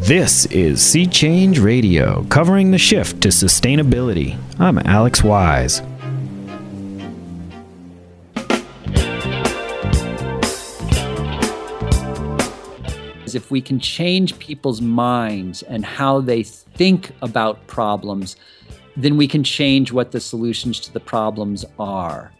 This is Sea Change Radio, covering the shift to sustainability. I'm Alex Wise. If we can change people's minds and how they think about problems, then we can change what the solutions to the problems are.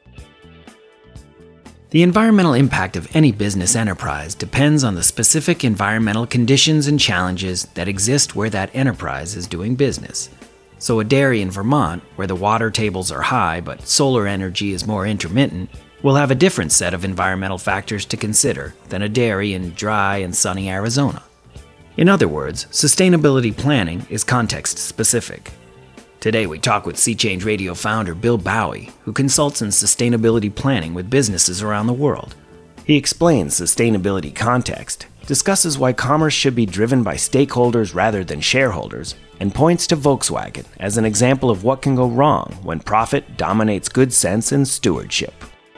The environmental impact of any business enterprise depends on the specific environmental conditions and challenges that exist where that enterprise is doing business. So a dairy in Vermont, where the water tables are high but solar energy is more intermittent, will have a different set of environmental factors to consider than a dairy in dry and sunny Arizona. In other words, sustainability planning is context-specific. Today we talk with Sea Change Radio founder Bill Bowie, who consults in sustainability planning with businesses around the world. He explains sustainability context, discusses why commerce should be driven by stakeholders rather than shareholders, and points to Volkswagen as an example of what can go wrong when profit dominates good sense and stewardship.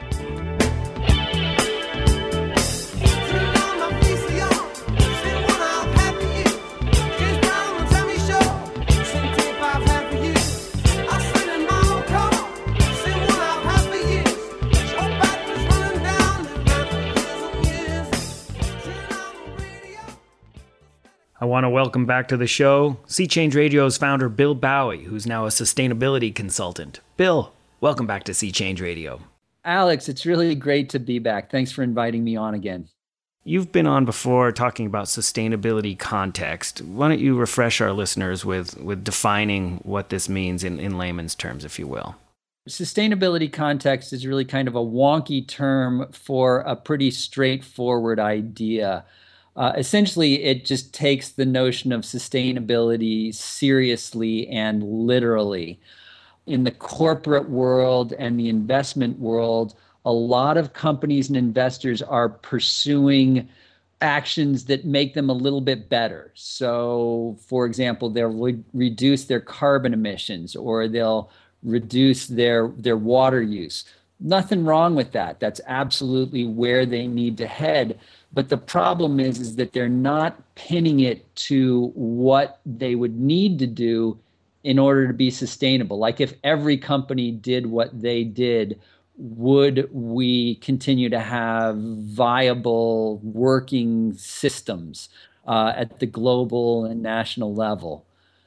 I want to welcome back to the show Sea Change Radio's founder Bill Bowie, who's now a sustainability consultant. Bill, welcome back to Sea Change Radio. Alex, it's really great to be back. Thanks for inviting me on again. You've been on before talking about sustainability context. Why don't you refresh our listeners with defining what this means in layman's terms, if you will? Sustainability context is really kind of a wonky term for a pretty straightforward idea. Essentially, it just takes the notion of sustainability seriously and literally. In the corporate world and the investment world, a lot of companies and investors are pursuing actions that make them a little bit better. So, for example, they'll reduce their carbon emissions or they'll reduce their water use. Nothing wrong with that. That's absolutely where they need to head. But the problem is that they're not pinning it to what they would need to do in order to be sustainable. Like if every company did what they did, would we continue to have viable working systems at the global and national level?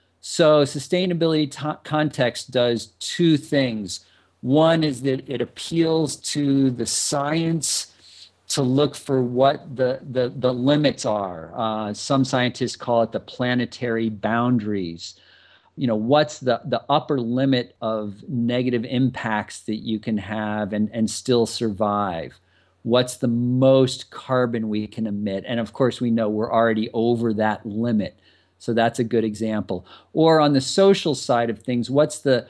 So sustainability context does two things. One is that it appeals to the science to look for what the limits are. Some scientists call it the planetary boundaries. You know, what's the upper limit of negative impacts that you can have and still survive? What's the most carbon we can emit? And of course, we know we're already over that limit. So that's a good example. Or on the social side of things, what's the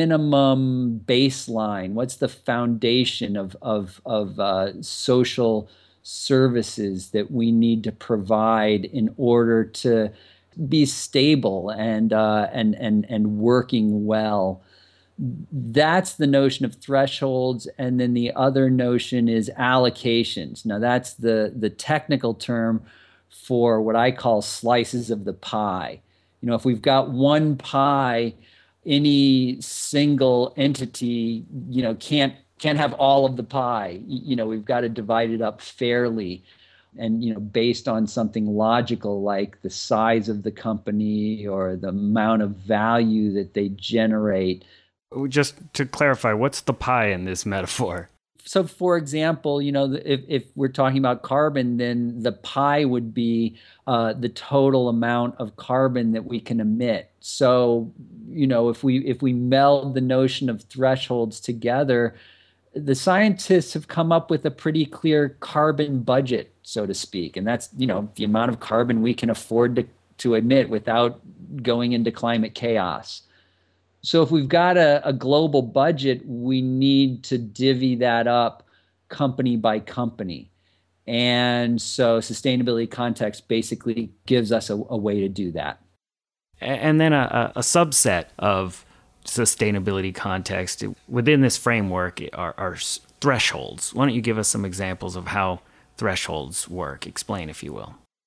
minimum baseline? What's the foundation of social services that we need to provide in order to be stable and working well? That's the notion of thresholds. And then the other notion is allocations. Now that's the technical term for what I call slices of the pie. You know, if we've got one pie, any single entity, you know, can't have all of the pie. You know, we've got to divide it up fairly and, you know, based on something logical like the size of the company or the amount of value that they generate. Just to clarify, what's the pie in this metaphor? So, for example, you know, if we're talking about carbon, then the pie would be the total amount of carbon that we can emit. So, you know, if we meld the notion of thresholds together, the scientists have come up with a pretty clear carbon budget, so to speak, and that's, you know, the amount of carbon we can afford to emit without going into climate chaos. So if we've got a global budget, we need to divvy that up company by company. And so sustainability context basically gives us a way to do that. And then a subset of sustainability context within this framework are thresholds. Why don't you give us some examples of how thresholds work? Explain, if you will.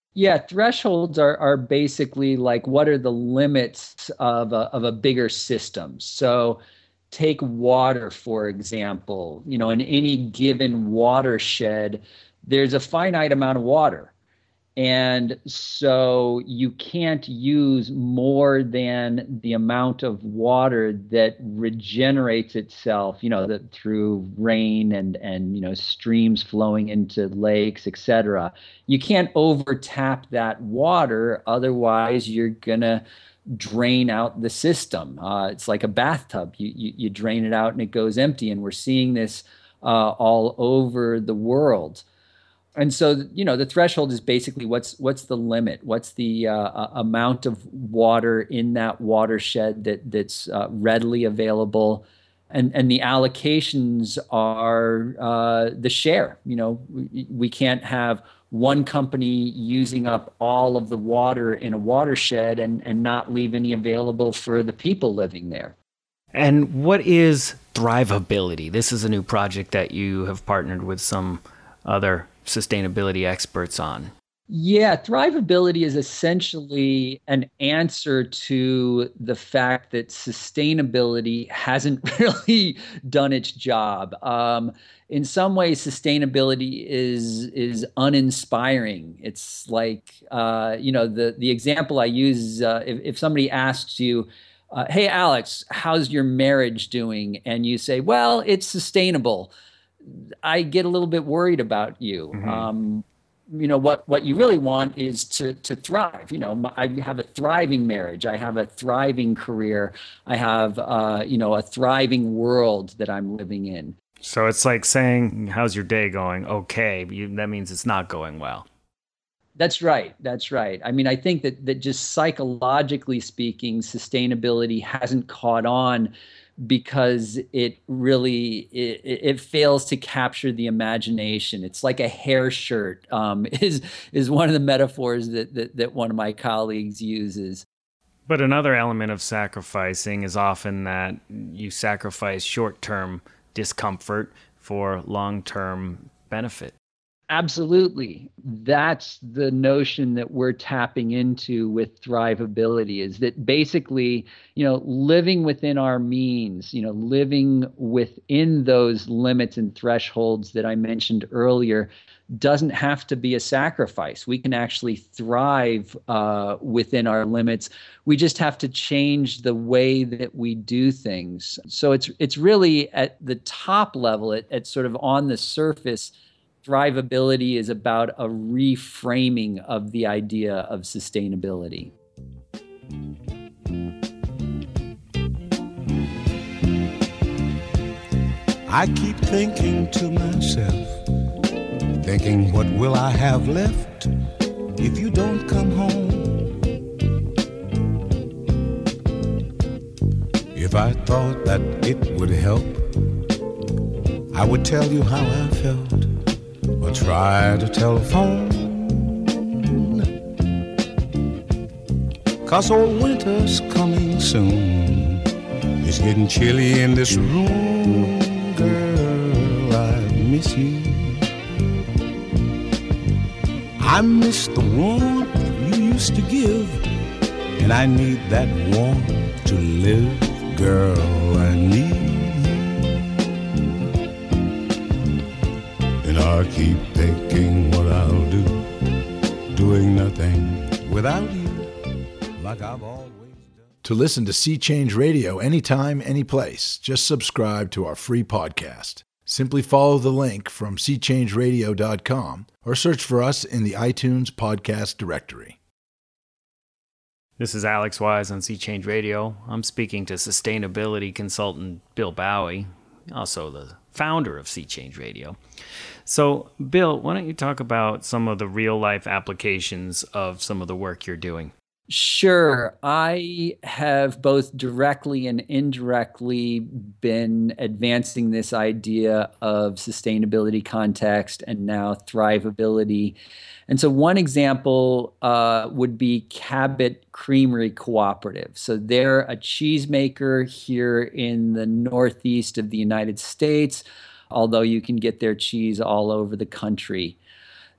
Yeah, thresholds are basically like what are the limits of a bigger system. So take water, for example. In any given watershed, there's a finite amount of water. And so you can't use more than the amount of water that regenerates itself, that through rain and streams flowing into lakes, etc. You can't overtap that water, otherwise you're gonna drain out the system. It's like a bathtub. You drain it out and it goes empty. And we're seeing this all over the world. And so, the threshold is basically what's the limit? What's the amount of water in that watershed that's readily available? And the allocations are the share. We can't have one company using up all of the water in a watershed and not leave any available for the people living there. And what is Thrivability? This is a new project that you have partnered with some other sustainability experts on. Yeah, Thrivability is essentially an answer to the fact that sustainability hasn't really done its job. In some ways, sustainability is uninspiring. It's like the example I use is if somebody asks you, "Hey Alex, how's your marriage doing?" and you say, "Well, it's sustainable." I get a little bit worried about you. Mm-hmm. What you really want is to thrive. I have a thriving marriage. I have a thriving career. I have a thriving world that I'm living in. So it's like saying, "How's your day going?" Okay, that means it's not going well. That's right. That's right. I mean, I think that just psychologically speaking, sustainability hasn't caught on because it fails to capture the imagination. It's like a hair shirt, is one of the metaphors that one of my colleagues uses. But another element of sacrificing is often that you sacrifice short-term discomfort for long-term benefit. Absolutely. That's the notion that we're tapping into with Thrivability, is that basically, living within our means, living within those limits and thresholds that I mentioned earlier doesn't have to be a sacrifice. We can actually thrive within our limits. We just have to change the way that we do things. So it's really at the top level, at sort of on the surface. Thrivability is about a reframing of the idea of sustainability. I keep thinking to myself, thinking, what will I have left if you don't come home? If I thought that it would help, I would tell you how I felt, or try to telephone. 'Cause old winter's coming soon. It's getting chilly in this room. Girl, I miss you. I miss the warmth you used to give, and I need that warmth to live. Girl, I need. And I keep thinking what I'll do, doing nothing without you, like I've always done. To listen to Sea Change Radio anytime, anyplace, just subscribe to our free podcast. Simply follow the link from seachangeradio.com or search for us in the iTunes podcast directory. This is Alex Wise on Sea Change Radio. I'm speaking to sustainability consultant Bill Bowie, also the founder of Sea Change Radio. So, Bill, why don't you talk about some of the real-life applications of some of the work you're doing? Sure. I have both directly and indirectly been advancing this idea of sustainability context and now thrivability. And so one example would be Cabot Creamery Cooperative. So they're a cheesemaker here in the northeast of the United States, although you can get their cheese all over the country.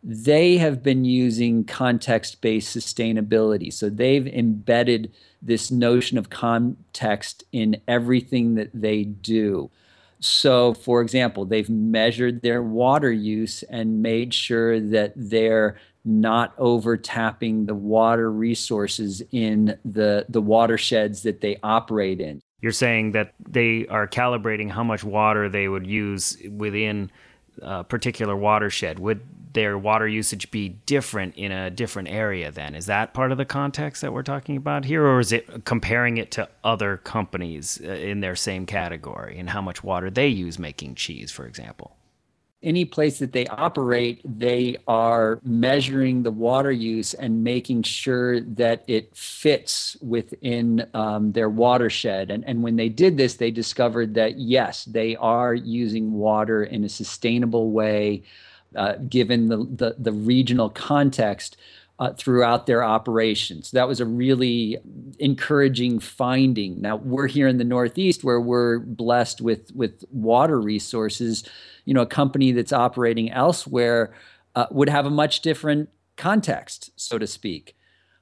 they have been using context-based sustainability. So they've embedded this notion of context in everything that they do. So, for example, they've measured their water use and made sure that they're not overtapping the water resources in the watersheds that they operate in. You're saying that they are calibrating how much water they would use within a particular watershed. Would their water usage be different in a different area then? Is that part of the context that we're talking about here? Or is it comparing it to other companies in their same category and how much water they use making cheese, for example? Any place that they operate, they are measuring the water use and making sure that it fits within their watershed. And when they did this, they discovered that, yes, they are using water in a sustainable way, given the regional context throughout their operations. That was a really encouraging finding. Now, we're here in the Northeast where we're blessed with water resources. You know, a company that's operating elsewhere would have a much different context, so to speak.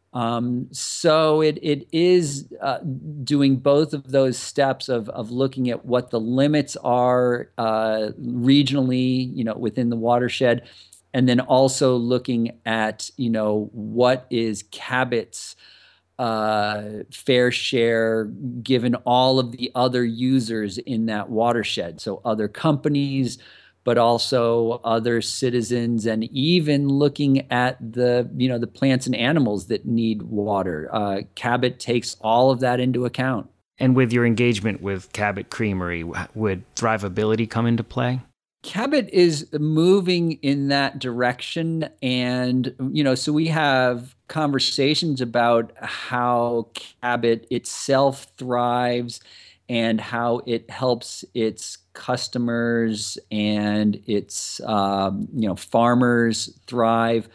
So it is doing both of those steps of looking at what the limits are regionally, you know, within the watershed, and then also looking at, you know, what is Cabot's fair share given all of the other users in that watershed. So other companies, but also other citizens, and even looking at the, you know, the plants and animals that need water. Cabot takes all of that into account. And with your engagement with Cabot Creamery, would thrivability come into play? Cabot is moving in that direction. And, you know, so we have conversations about how Cabot itself thrives and how it helps its customers and its, you know, farmers thrive.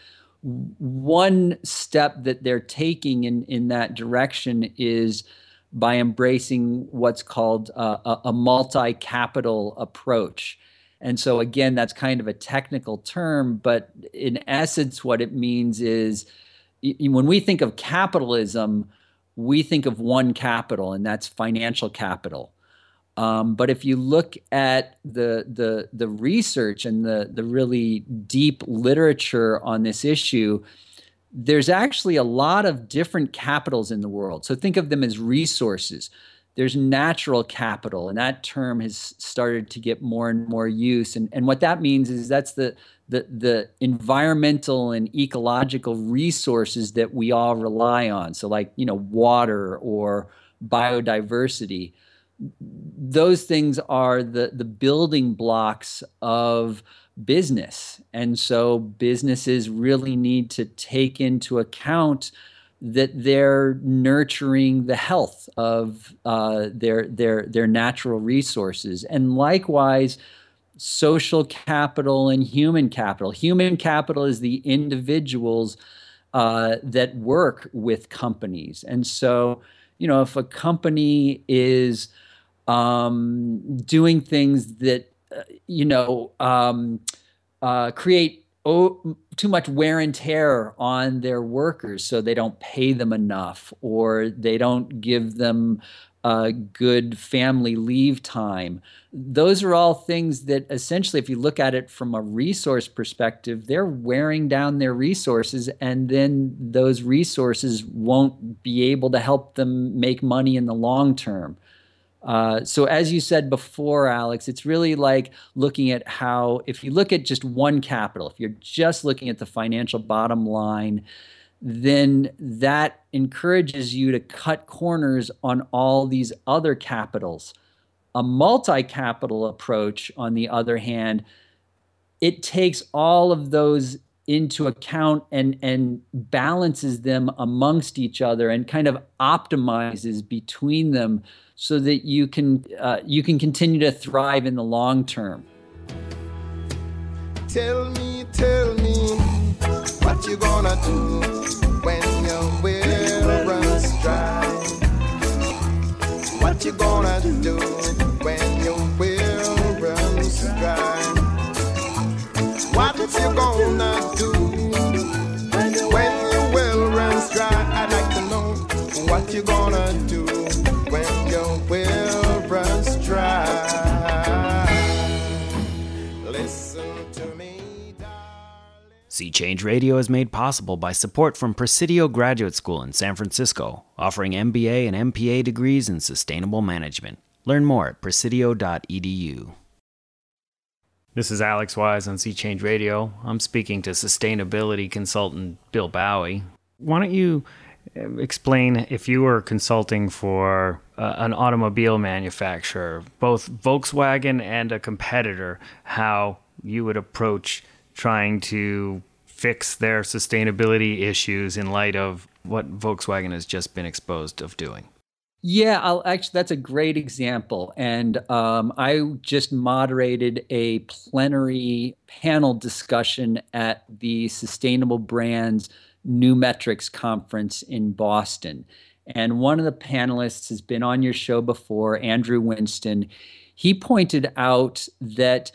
One step that they're taking in that direction is by embracing what's called a multi-capital approach. And so again, that's kind of a technical term, but in essence, what it means is when we think of capitalism, we think of one capital, and that's financial capital. But if you look at the research and the really deep literature on this issue, there's actually a lot of different capitals in the world. So think of them as resources. There's natural capital, and that term has started to get more and more use. And what that means is that's the environmental and ecological resources that we all rely on. So like, you know, water or biodiversity. Those things are the building blocks of business. And so businesses really need to take into account that they're nurturing the health of their natural resources. And likewise, social capital and human capital. Human capital is the individuals that work with companies. And so, you know, if a company is doing things that, you know, create too much wear and tear on their workers, so they don't pay them enough, or they don't give them good family leave time. Those are all things that essentially, if you look at it from a resource perspective, they're wearing down their resources, and then those resources won't be able to help them make money in the long term. So as you said before, Alex, it's really like looking at how, if you look at just one capital, if you're just looking at the financial bottom line, then that encourages you to cut corners on all these other capitals. A multi-capital approach, on the other hand, it takes all of those into account and balances them amongst each other and kind of optimizes between them so that you can continue to thrive in the long term. Tell me, what you gonna do when your well runs dry? What you gonna do when your well runs dry? What you gonna do Sea Change Radio is made possible by support from Presidio Graduate School in San Francisco, offering MBA and MPA degrees in sustainable management. Learn more at presidio.edu. This is Alex Wise on Sea Change Radio. I'm speaking to sustainability consultant Bill Bowie. Why don't you explain, if you were consulting for an automobile manufacturer, both Volkswagen and a competitor, how you would approach trying to fix their sustainability issues in light of what Volkswagen has just been exposed of doing? Yeah, that's a great example. And I just moderated a plenary panel discussion at the Sustainable Brands New Metrics Conference in Boston. And one of the panelists has been on your show before, Andrew Winston. He pointed out that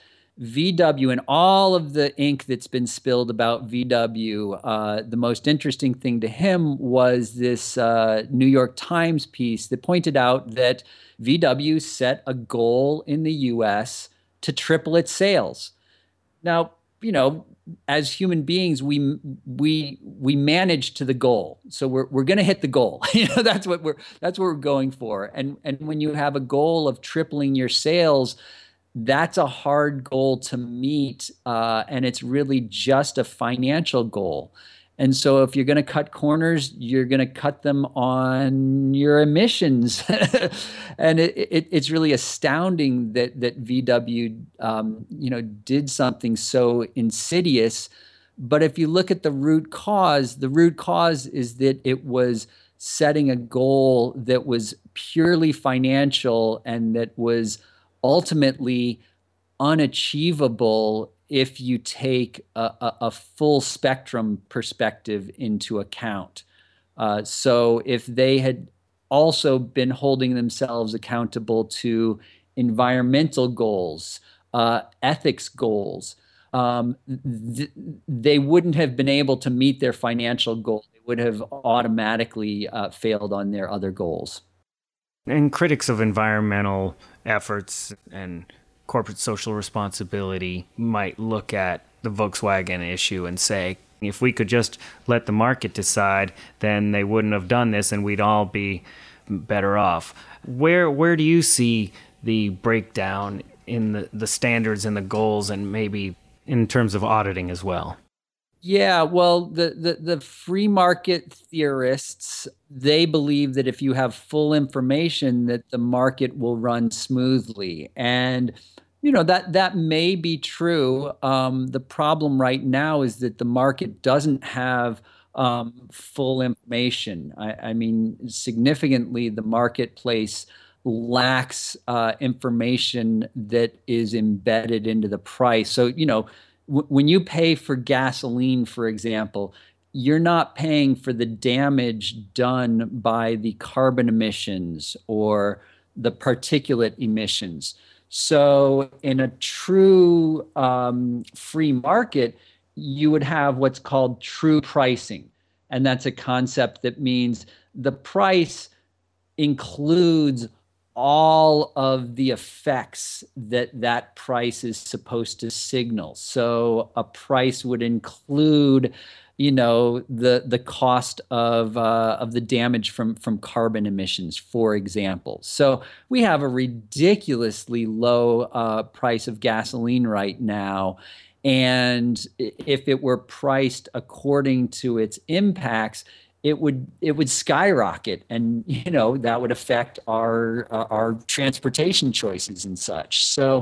VW and all of the ink that's been spilled about VW, the most interesting thing to him was this New York Times piece that pointed out that VW set a goal in the US to triple its sales. Now, as human beings, we manage to the goal. So we're going to hit the goal. That's what we're going for. And when you have a goal of tripling your sales, that's a hard goal to meet, and it's really just a financial goal. And so if you're going to cut corners, you're going to cut them on your emissions. And it's really astounding that VW did something so insidious. But if you look at the root cause is that it was setting a goal that was purely financial and that was ultimately unachievable if you take a full spectrum perspective into account. So if they had also been holding themselves accountable to environmental goals, ethics goals, they wouldn't have been able to meet their financial goal. They would have automatically failed on their other goals. And critics of environmental efforts and corporate social responsibility might look at the Volkswagen issue and say, if we could just let the market decide, then they wouldn't have done this and we'd all be better off. Where do you see the breakdown in the standards and the goals, and maybe in terms of auditing as well? Yeah, well, the free market theorists, they believe that if you have full information, that the market will run smoothly. And, that may be true. The problem right now is that the market doesn't have full information. I mean, significantly, the marketplace lacks information that is embedded into the price. So, when you pay for gasoline, for example, you're not paying for the damage done by the carbon emissions or the particulate emissions. So in a true free market, you would have what's called true pricing. And that's a concept that means the price includes all of the effects that price is supposed to signal. So a price would include, the cost of the damage from carbon emissions, for example. So we have a ridiculously low price of gasoline right now. And if it were priced according to its impacts, it would skyrocket, and that would affect our transportation choices and such. So,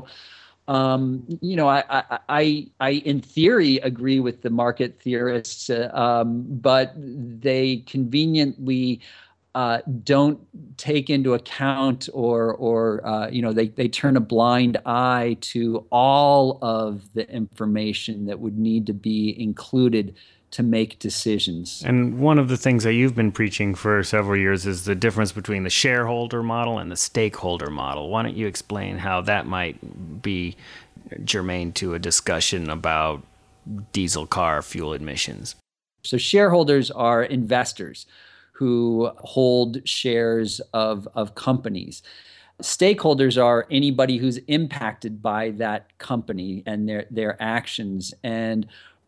I in theory agree with the market theorists, but they conveniently don't take into account or they turn a blind eye to all of the information that would need to be included to make decisions. And one of the things that you've been preaching for several years is the difference between the shareholder model and the stakeholder model. Why don't you explain how that might be germane to a discussion about diesel car fuel emissions? So shareholders are investors who hold shares of companies. Stakeholders are anybody who's impacted by that company and their actions. And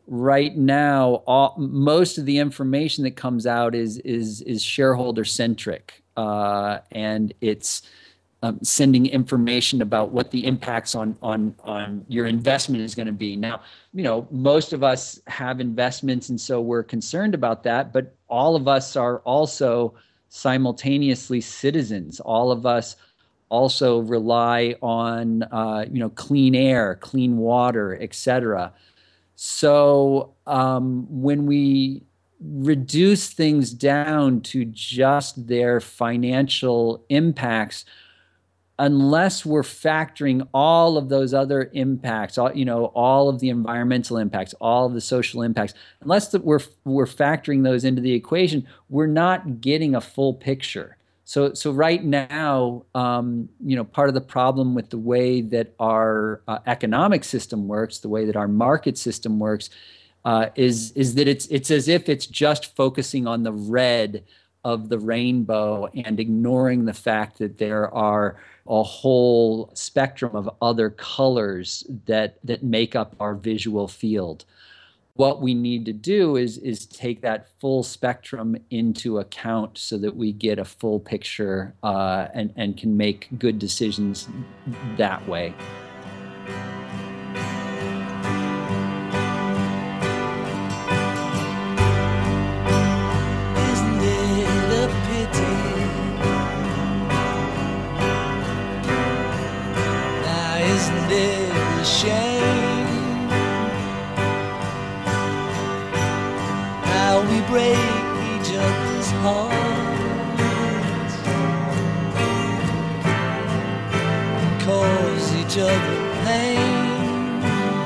right now, most of the information that comes out is shareholder centric, and it's sending information about what the impacts on your investment is going to be. Now, most of us have investments, and so we're concerned about that. But all of us are also simultaneously citizens. All of us also rely on clean air, clean water, etc. So when we reduce things down to just their financial impacts, unless we're factoring all of those other impacts, all of the environmental impacts, all of the social impacts, unless we're factoring those into the equation, we're not getting a full picture. So right now, part of the problem with the way that our economic system works, the way that our market system works, is that it's as if it's just focusing on the red of the rainbow and ignoring the fact that there are a whole spectrum of other colors that make up our visual field. What we need to do is take that full spectrum into account so that we get a full picture and can make good decisions that way. Isn't it a shame how we break each other's hearts and cause each other pain?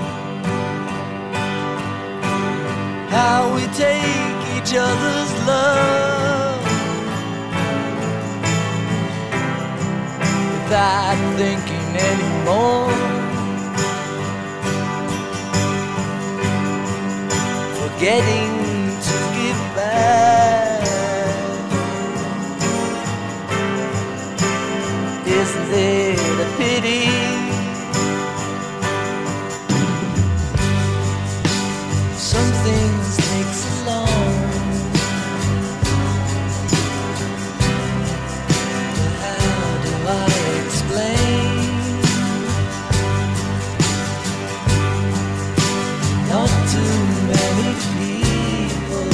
How we take each other's love without thinking anymore, forgetting to give back. Isn't it a pity? Some things take so long, but how do I explain? Not too many people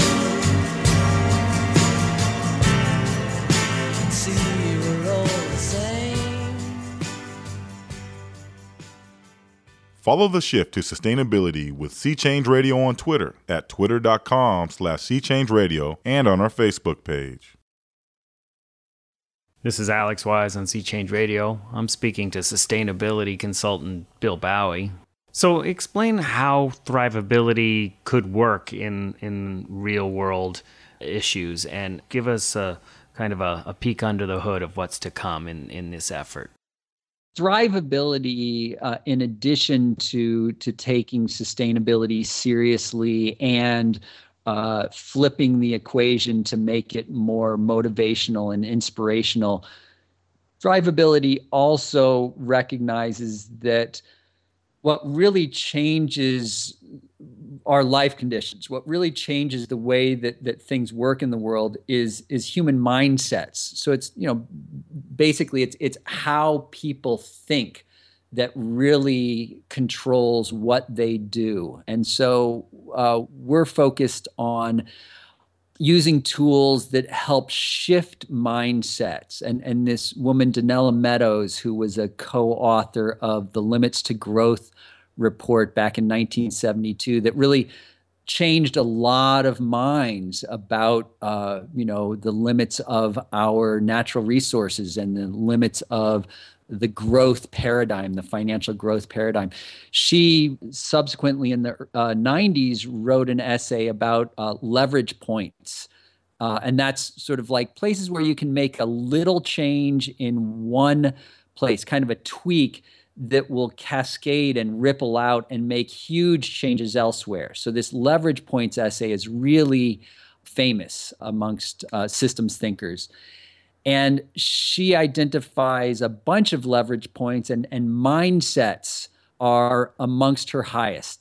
can see we're all the same. Follow the shift to sustainability with Sea Change Radio on Twitter at twitter.com/SeaChangeRadio and on our Facebook page. This is Alex Wise on Sea Change Radio. I'm speaking to sustainability consultant Bill Bowie. So explain how thrivability could work in real world issues and give us a kind of a peek under the hood of what's to come in this effort. Thrivability, in addition to taking sustainability seriously and flipping the equation to make it more motivational and inspirational, thrivability also recognizes that what really changes our life conditions, what really changes the way that things work in the world is human mindsets. So it's, basically it's how people think that really controls what they do. And so we're focused on using tools that help shift mindsets. And this woman, Donella Meadows, who was a co-author of the Limits to Growth report back in 1972, that really changed a lot of minds about, the limits of our natural resources and the limits of the growth paradigm, the financial growth paradigm. She subsequently in the 90s wrote an essay about leverage points. And that's sort of like places where you can make a little change in one place, kind of a tweak that will cascade and ripple out and make huge changes elsewhere. So this leverage points essay is really famous amongst systems thinkers. And she identifies a bunch of leverage points, and mindsets are amongst her highest.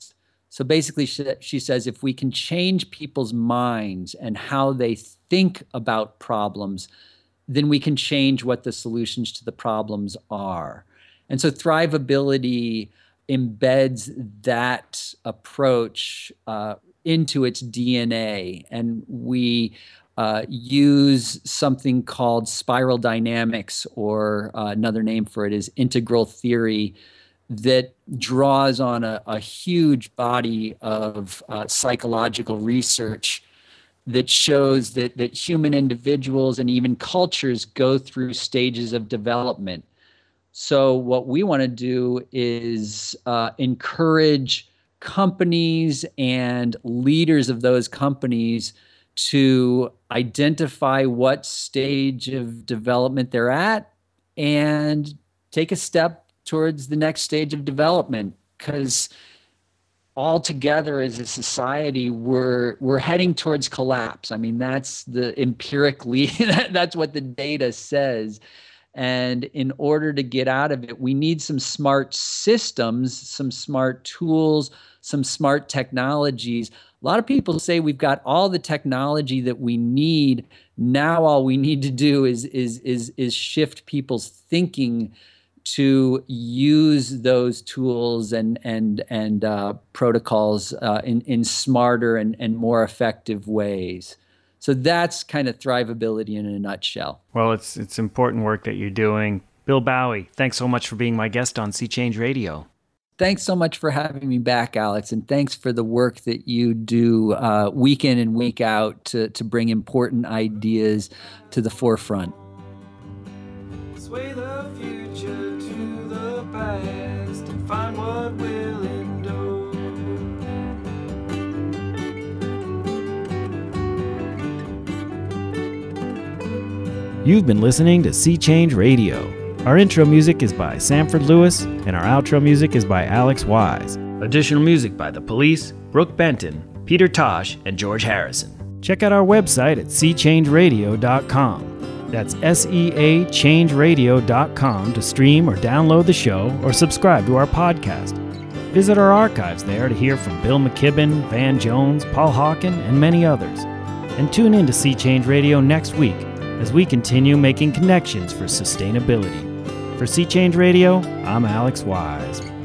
So basically, she says, if we can change people's minds and how they think about problems, then we can change what the solutions to the problems are. And so thrivability embeds that approach into its DNA. And we use something called spiral dynamics, or another name for it is integral theory, that draws on a huge body of psychological research that shows that human individuals and even cultures go through stages of development. So what we want to do is encourage companies and leaders of those companies to identify what stage of development they're at and take a step towards the next stage of development, because all together as a society, we're heading towards collapse. I mean, that's the empirically, that's what the data says. And in order to get out of it, we need some smart systems, some smart tools, some smart technologies. A lot of people say we've got all the technology that we need. Now all we need to do is shift people's thinking to use those tools and protocols in smarter and more effective ways. So that's kind of thrivability in a nutshell. Well, it's important work that you're doing. Bill Bowie, thanks so much for being my guest on Sea Change Radio. Thanks so much for having me back, Alex, and thanks for the work that you do week in and week out to bring important ideas to the forefront. Sway the future to the past and find what will endure. You've been listening to Sea Change Radio. Our intro music is by Sanford Lewis, and our outro music is by Alex Wise. Additional music by The Police, Brooke Benton, Peter Tosh, and George Harrison. Check out our website at seachangeradio.com. That's SEAchangeradio.com to stream or download the show or subscribe to our podcast. Visit our archives there to hear from Bill McKibben, Van Jones, Paul Hawken, and many others. And tune in to Sea Change Radio next week as we continue making connections for sustainability. For Sea Change Radio, I'm Alex Wise.